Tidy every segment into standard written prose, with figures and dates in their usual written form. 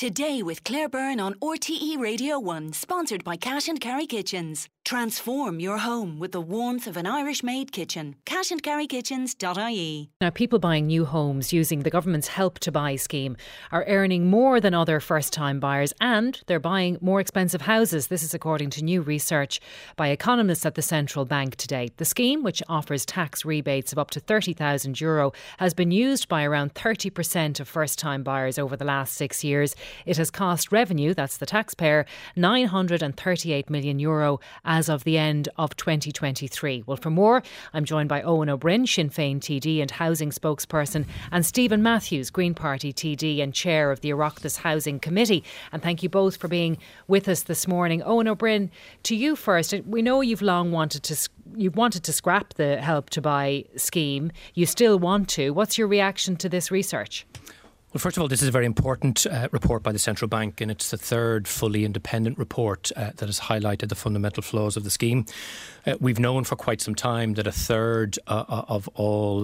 Today with Claire Byrne on RTE Radio 1, sponsored by Cash and Carry Kitchens. Transform your home with the warmth of an Irish-made kitchen. cashandcarrykitchens.ie. Now, people buying new homes using the government's Help to Buy scheme are earning more than other first-time buyers, and they're buying more expensive houses. This is according to new research by economists at the Central Bank today. The scheme, which offers tax rebates of up to €30,000, has been used by around 30% of first-time buyers over the last 6 years. It has cost revenue, that's the taxpayer, €938 million as of the end of 2023. Well, for more, I'm joined by Owen O'Brien, Sinn Féin TD and housing spokesperson, and Stephen Matthews, Green Party TD and chair of the Oireachtas Housing Committee. And thank you both for being with us this morning. Owen O'Brien, to you first. We know you've long wanted to scrap the Help to Buy scheme. You still want to. What's your reaction to this research? Well, first of all, this is a very important report by the Central Bank, and it's the third fully independent report that has highlighted the fundamental flaws of the scheme. We've known for quite some time that a third of all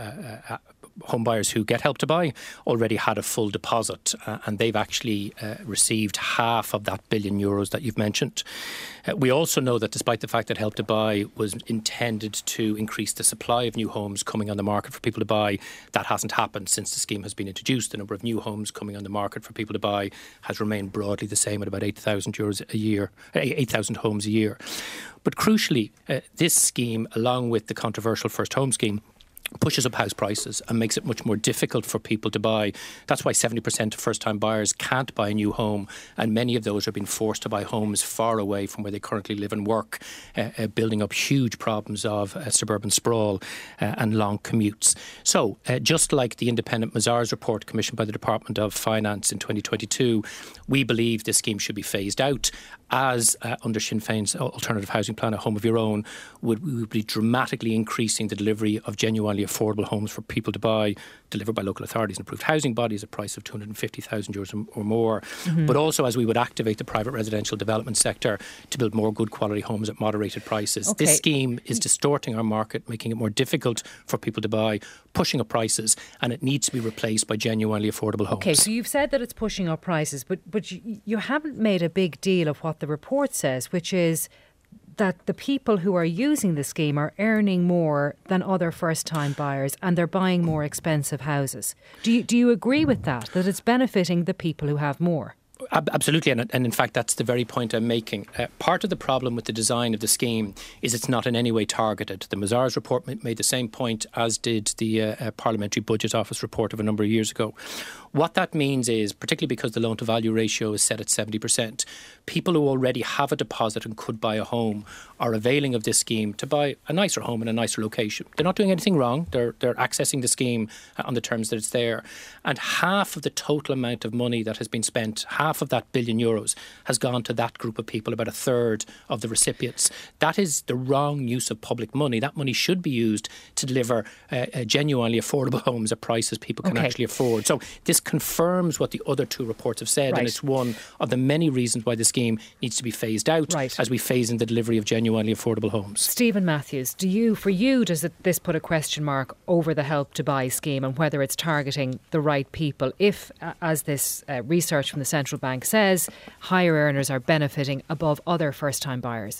home buyers who get Help to Buy already had a full deposit, and they've actually received half of that €1 billion that you've mentioned. We also know that despite the fact that Help to Buy was intended to increase the supply of new homes coming on the market for people to buy, that hasn't happened since the scheme has been introduced. The number of new homes coming on the market for people to buy has remained broadly the same at about €8,000 a year, 8,000 homes a year. But crucially, this scheme, along with the controversial First Home scheme, pushes up house prices and makes it much more difficult for people to buy. That's why 70% of first-time buyers can't buy a new home, and many of those are being forced to buy homes far away from where they currently live and work, building up huge problems of suburban sprawl and long commutes. So, just like the independent Mazars report commissioned by the Department of Finance in 2022, we believe this scheme should be phased out, as under Sinn Féin's alternative housing plan, A Home of Your Own, we would be dramatically increasing the delivery of genuinely affordable homes for people to buy, delivered by local authorities and approved housing bodies at a price of €250,000 or more. Mm-hmm. But also as we would activate the private residential development sector to build more good quality homes at moderated prices. Okay. This scheme is distorting our market, making it more difficult for people to buy, pushing up prices, and it needs to be replaced by genuinely affordable homes. Okay, so you've said that it's pushing up prices, but you haven't made a big deal of what the report says, which is that the people who are using the scheme are earning more than other first-time buyers, and they're buying more expensive houses. Do you agree with that it's benefiting the people who have more? Absolutely, and in fact that's the very point I'm making. Part of the problem with the design of the scheme is it's not in any way targeted. The Mazars report made the same point, as did the Parliamentary Budget Office report of a number of years ago. What that means is, particularly because the loan-to-value ratio is set at 70%, people who already have a deposit and could buy a home are availing of this scheme to buy a nicer home in a nicer location. They're not doing anything wrong. They're accessing the scheme on the terms that it's there. And half of the total amount of money that has been spent, half of that €1 billion, has gone to that group of people, about a third of the recipients. That is the wrong use of public money. That money should be used to deliver genuinely affordable homes at prices people can actually afford. So this confirms what the other two reports have said, and it's one of the many reasons why the scheme needs to be phased out as we phase in the delivery of genuinely affordable homes. Stephen Matthews, for you, does this put a question mark over the Help to Buy scheme and whether it's targeting the right people? If, as this research from the Central Bank says, higher earners are benefiting above other first-time buyers?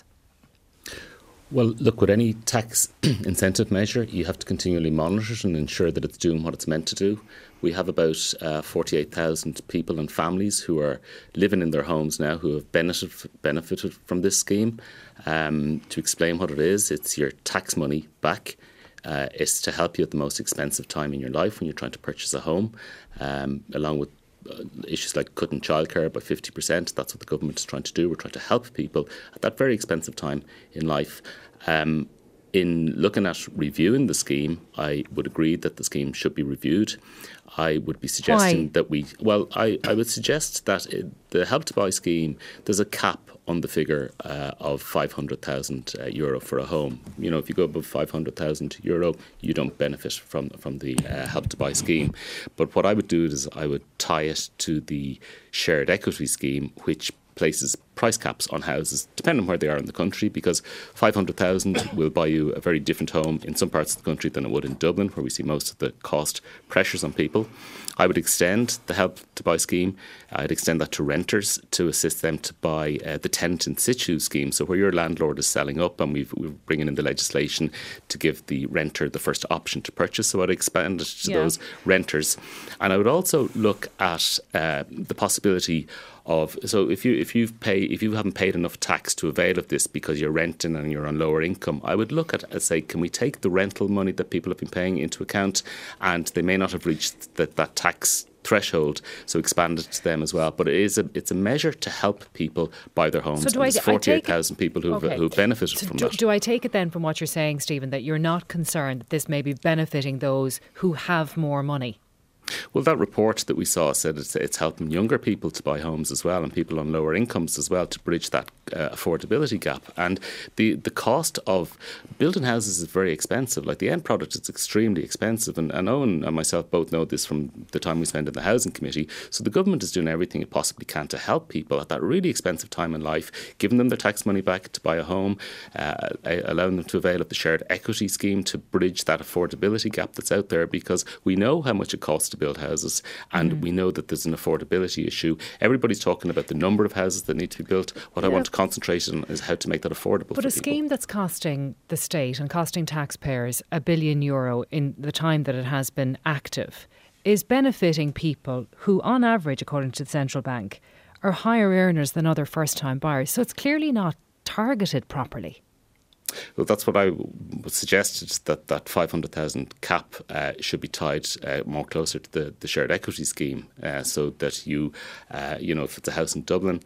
Well, look, with any tax incentive measure, you have to continually monitor it and ensure that it's doing what it's meant to do. We have about 48,000 people and families who are living in their homes now who have benefited from this scheme. To explain what it is, it's your tax money back. It's to help you at the most expensive time in your life when you're trying to purchase a home, along with issues like cutting childcare by 50%. That's what the government is trying to do. We're trying to help people at that very expensive time in life. In looking at reviewing the scheme, I would agree that the scheme should be reviewed. I would be suggesting I would suggest that the Help to Buy scheme, there's a cap on the figure of €500,000 for a home. You know, if you go above €500,000, you don't benefit from the Help to Buy scheme. But what I would do is I would tie it to the shared equity scheme, which places price caps on houses, depending on where they are in the country, because 500,000 will buy you a very different home in some parts of the country than it would in Dublin, where we see most of the cost pressures on people. I would extend the Help to Buy scheme. I'd extend that to renters to assist them to buy the tenant in situ scheme. So where your landlord is selling up, and we're bringing in the legislation to give the renter the first option to purchase. So I'd expand it to those renters. And I would also look at the possibility of, so if you haven't paid enough tax to avail of this because you're renting and you're on lower income, I would look at say, can we take the rental money that people have been paying into account, and they may not have reached that tax threshold, so expand it to them as well. But it's a measure to help people buy their homes. So there's 48,000 people who've benefited from that. Do I take it then from what you're saying, Stephen, that you're not concerned that this may be benefiting those who have more money? Well, that report that we saw said it's helping younger people to buy homes as well, and people on lower incomes as well, to bridge that affordability gap. And the cost of building houses is very expensive. Like, the end product is extremely expensive, and Owen and myself both know this from the time we spend in the Housing Committee. So the government is doing everything it possibly can to help people at that really expensive time in life, giving them their tax money back to buy a home, allowing them to avail of the shared equity scheme to bridge that affordability gap that's out there, because we know how much it costs to build houses, and we know that there's an affordability issue. Everybody's talking about the number of houses that need to be built. What I want to concentrate on is how to make that affordable for people. But a scheme that's costing the state and costing taxpayers €1 billion in the time that it has been active is benefiting people who, on average, according to the central bank, are higher earners than other first-time buyers. So it's clearly not targeted properly. Well, that's what I suggested, that 500,000 cap should be tied more closer to the shared equity scheme, so that if it's a house in Dublin,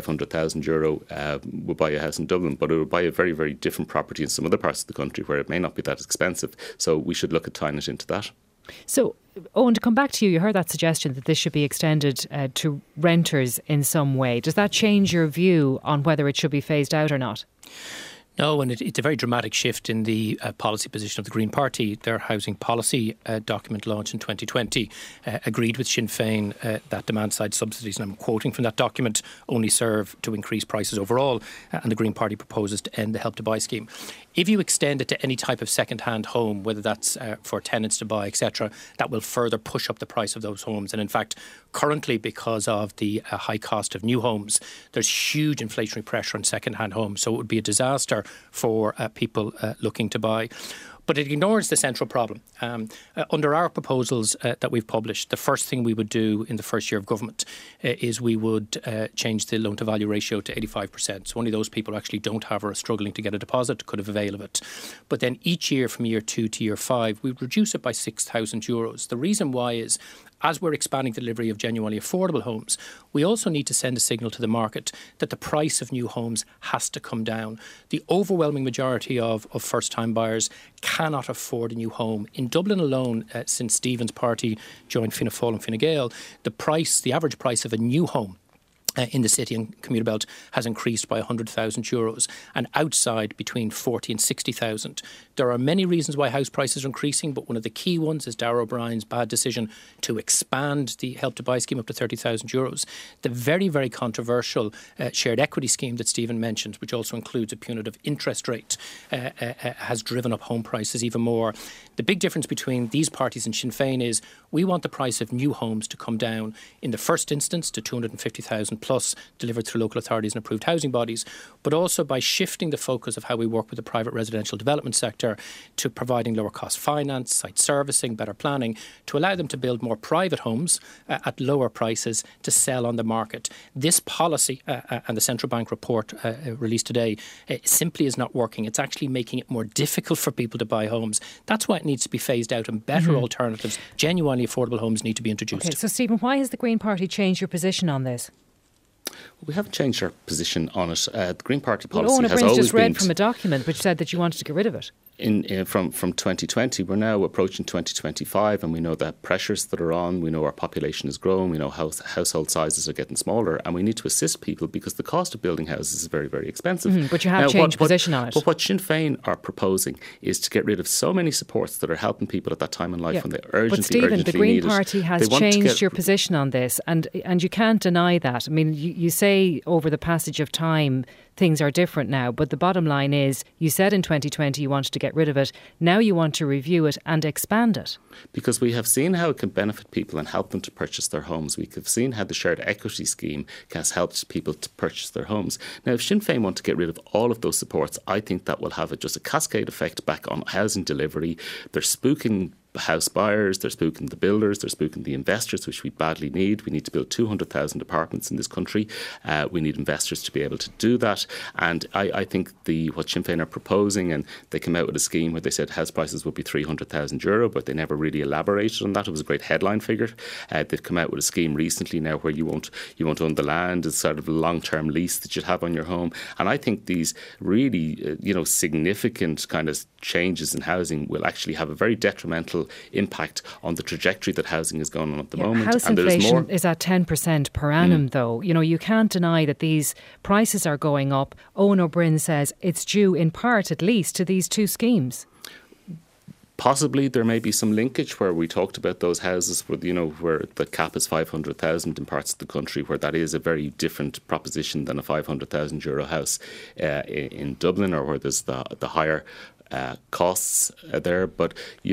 €500,000 will buy a house in Dublin, but it will buy a very, very different property in some other parts of the country where it may not be that expensive. So we should look at tying it into that. So, Owen, to come back to you, you heard that suggestion that this should be extended to renters in some way. Does that change your view on whether it should be phased out or not? No, and it's a very dramatic shift in the policy position of the Green Party. Their housing policy document launched in 2020 agreed with Sinn Féin that demand-side subsidies, and I'm quoting from that document, only serve to increase prices overall, and the Green Party proposes to end the Help to Buy scheme. If you extend it to any type of second-hand home, whether that's for tenants to buy, etc., that will further push up the price of those homes. And in fact, currently, because of the high cost of new homes, there's huge inflationary pressure on second-hand homes. So it would be a disaster for people looking to buy. But it ignores the central problem. Under our proposals that we've published, the first thing we would do in the first year of government is we would change the loan-to-value ratio to 85%. So only those people who actually don't have or are struggling to get a deposit could have avail of it. But then each year from year 2 to year 5, we'd reduce it by €6,000. The reason why is, as we're expanding the delivery of genuinely affordable homes, we also need to send a signal to the market that the price of new homes has to come down. The overwhelming majority of first-time buyers cannot afford a new home. In Dublin alone, since Stephen's party joined Fianna Fáil and Fine Gael, the average price of a new home in the city and commuter belt has increased by €100,000, and outside between 40 and 60,000. There are many reasons why house prices are increasing, but one of the key ones is Darragh O'Brien's bad decision to expand the Help to Buy scheme up to €30,000. The very, very controversial shared equity scheme that Stephen mentioned, which also includes a punitive interest rate, has driven up home prices even more. The big difference between these parties and Sinn Féin is we want the price of new homes to come down in the first instance to 250,000 plus delivered through local authorities and approved housing bodies, but also by shifting the focus of how we work with the private residential development sector to providing lower cost finance, site servicing, better planning, to allow them to build more private homes at lower prices to sell on the market. This policy and the central bank report released today simply is not working. It's actually making it more difficult for people to buy homes. That's why it needs to be phased out, and better alternatives, genuinely affordable homes, need to be introduced. Okay, so Stephen, why has the Green Party changed your position on this? We haven't changed our position on it. The Green Party policy Owen has always been... just read from a document which said that you wanted to get rid of it. From 2020, we're now approaching 2025, and we know the pressures that are on. We know our population is growing. We know household sizes are getting smaller, and we need to assist people because the cost of building houses is very, very expensive. But you have changed position on it. But what Sinn Féin are proposing is to get rid of so many supports that are helping people at that time in life when they urgently, but Stephen, urgently the Green need Party has changed your position on this, and you can't deny that. I mean, you say say over the passage of time things are different now, but the bottom line is you said in 2020 you wanted to get rid of it. Now you want to review it and expand it. Because we have seen how it can benefit people and help them to purchase their homes. We have seen how the shared equity scheme has helped people to purchase their homes. Now, if Sinn Féin want to get rid of all of those supports, I think that will have just a cascade effect back on housing delivery. They're spooking house buyers, they're spooking the builders, they're spooking the investors, which we badly need. We need to build 200,000 apartments in this country. We need investors to be able to do that. And I think what Sinn Féin are proposing, and they came out with a scheme where they said house prices would be €300,000, but they never really elaborated on that. It was a great headline figure. They've come out with a scheme recently now where you won't own the land. It's sort of a long-term lease that you'd have on your home. And I think these really, significant kind of changes in housing will actually have a very detrimental impact on the trajectory that housing is going on at the moment. House inflation is at 10% per annum though. You can't deny that these prices are going up. Owen O'Brien says it's due in part at least to these two schemes. Possibly there may be some linkage where we talked about those houses where the cap is 500,000 in parts of the country, where that is a very different proposition than a €500,000 house in Dublin, or where there's the higher costs there. But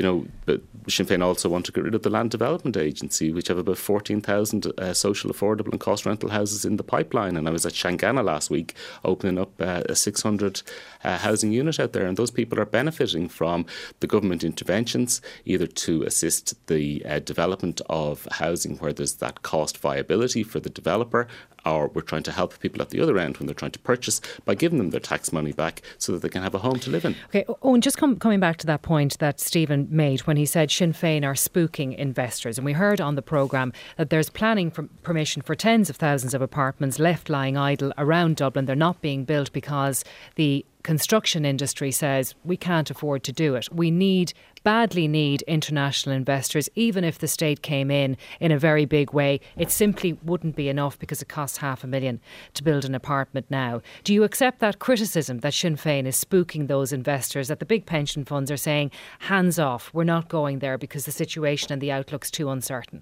Sinn Féin also want to get rid of the Land Development Agency, which have about 14,000 social, affordable and cost rental houses in the pipeline. And I was at Shangana last week opening up a 600 housing unit out there, and those people are benefiting from the government interventions, either to assist the development of housing where there's that cost viability for the developer, or we're trying to help people at the other end when they're trying to purchase by giving them their tax money back so that they can have a home to live in. Okay, Owen, just coming back to that point that Stephen made when he said Sinn Féin are spooking investors. And we heard on the programme that there's planning permission for tens of thousands of apartments left lying idle around Dublin. They're not being built because the construction industry says we can't afford to do it. We badly need international investors. Even if the state came in a very big way, it simply wouldn't be enough because it costs $500,000 to build an apartment now. Do you accept that criticism that Sinn Féin is spooking those investors, that the big pension funds are saying, hands off, we're not going there because the situation and the outlook's too uncertain?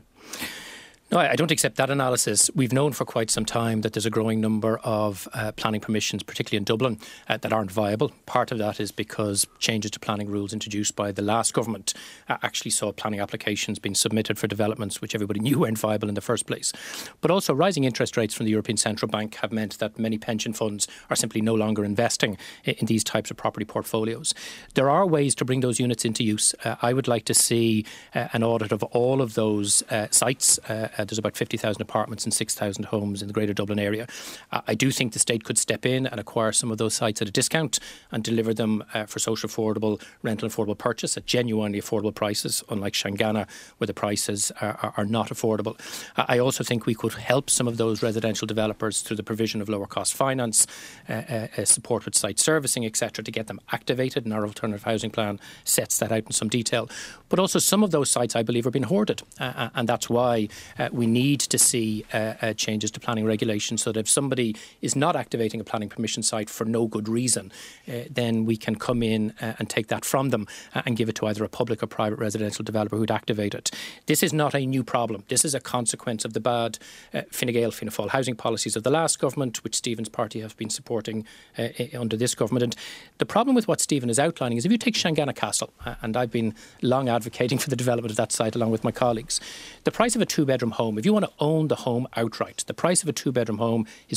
No, I don't accept that analysis. We've known for quite some time that there's a growing number of planning permissions, particularly in Dublin, that aren't viable. Part of that is because changes to planning rules introduced by the last government actually saw planning applications being submitted for developments which everybody knew weren't viable in the first place. But also rising interest rates from the European Central Bank have meant that many pension funds are simply no longer investing in these types of property portfolios. There are ways to bring those units into use. I would like to see an audit of all of those sites. There's about 50,000 apartments and 6,000 homes in the Greater Dublin area. I do think the state could step in and acquire some of those sites at a discount and deliver them for social affordable, rental affordable purchase at genuinely affordable prices, unlike Shangana, where the prices are not affordable. I also think we could help some of those residential developers through the provision of lower cost finance, support with site servicing, etc., to get them activated, and our alternative housing plan sets that out in some detail. But also some of those sites, I believe, are being hoarded, and that's why we need to see changes to planning regulations so that if somebody is not activating a planning permission site for no good reason, then we can come in and take that from them and give it to either a public or private residential developer who'd activate it. This is not a new problem. This is a consequence of the bad Fine Gael, Fianna Fáil housing policies of the last government, which Stephen's party have been supporting under this government. And the problem with what Stephen is outlining is if you take Shangana Castle, and I've been long advocating for the development of that site along with my colleagues, the price of a two-bedroom home, if you want to own the home outright, the price of a two-bedroom home is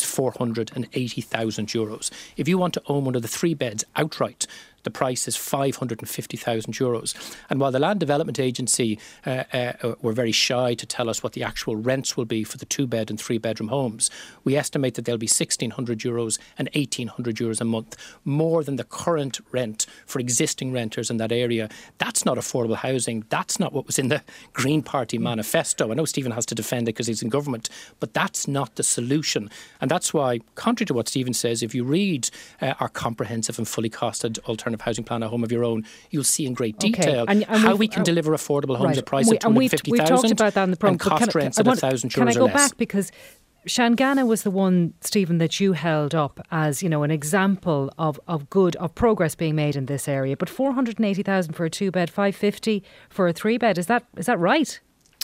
€480,000. If you want to own one of the three beds outright, the price is €550,000. And while the Land Development Agency were very shy to tell us what the actual rents will be for the two-bed and three-bedroom homes, we estimate that they'll be €1,600 and €1,800 a month, more than the current rent for existing renters in that area. That's not affordable housing. That's not what was in the Green Party manifesto. I know Stephen has to defend it because he's in government, but that's not the solution. And that's why, contrary to what Stephen says, if you read our comprehensive and fully costed alternative housing plan, A Home of Your Own, you'll see in great detail how we can deliver affordable homes at a price of 250,000 we've talked about that in the programme, and cost rents at €1,000 or less. Can I go back, because Shangana was the one, Stephen, that you held up as, an example of progress being made in this area. But 480,000 for a two-bed, 550 for a three-bed, is that right?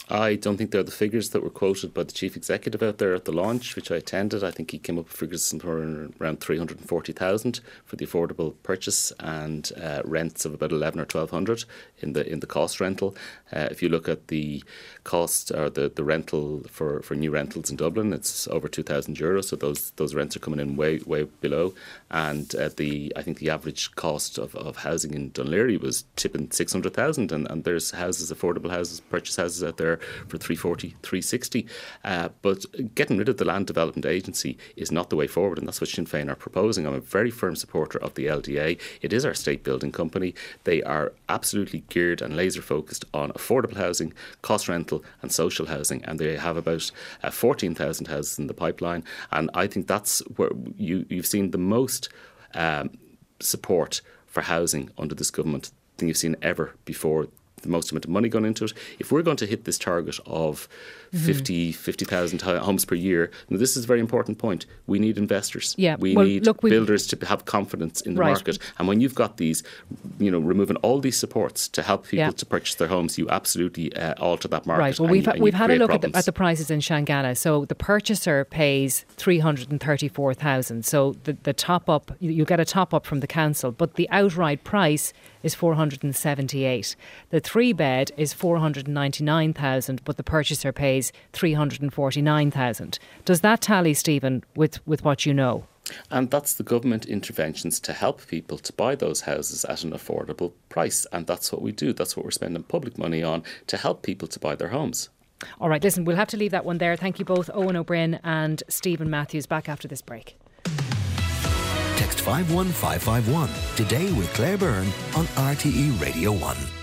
I don't think they're the figures that were quoted by the chief executive out there at the launch, which I attended. I think he came up with figures somewhere around 340,000 for the affordable purchase and rents of about 11 or 1,200 in the cost rental. If you look at the cost or the rental for new rentals in Dublin, it's over €2,000. So those rents are coming in way below. And I think the average cost of housing in Dún Laoghaire was tipping 600,000, and there's houses, affordable houses, purchase houses out there for 340, 360. But getting rid of the Land Development Agency is not the way forward, and that's what Sinn Féin are proposing. I'm a very firm supporter of the LDA. It is our state building company. They are absolutely geared and laser focused on affordable housing, cost rental and social housing, and they have about 14,000 houses in the pipeline. And I think that's where you've seen the most support for housing under this government than you've seen ever before. The most amount of money gone into it. If we're going to hit this target of 50,000 homes per year, now this is a very important point. We need investors. We need builders to have confidence in the market. And when you've got these, removing all these supports to help people to purchase their homes, you absolutely alter that market. Right. Well, we've had a look at the prices in Shanganagh. So the purchaser pays 334,000. So the top up, you get a top up from the council, but the outright price is 478. The 3-bed is 499,000, but the purchaser pays 349,000. Does that tally, Stephen, with what you know? And that's the government interventions to help people to buy those houses at an affordable price. And that's what we do. That's what we're spending public money on, to help people to buy their homes. All right, listen, we'll have to leave that one there. Thank you both, Owen O'Brien and Stephen Matthews. Back after this break. Text 51551 today with Claire Byrne on RTE Radio 1.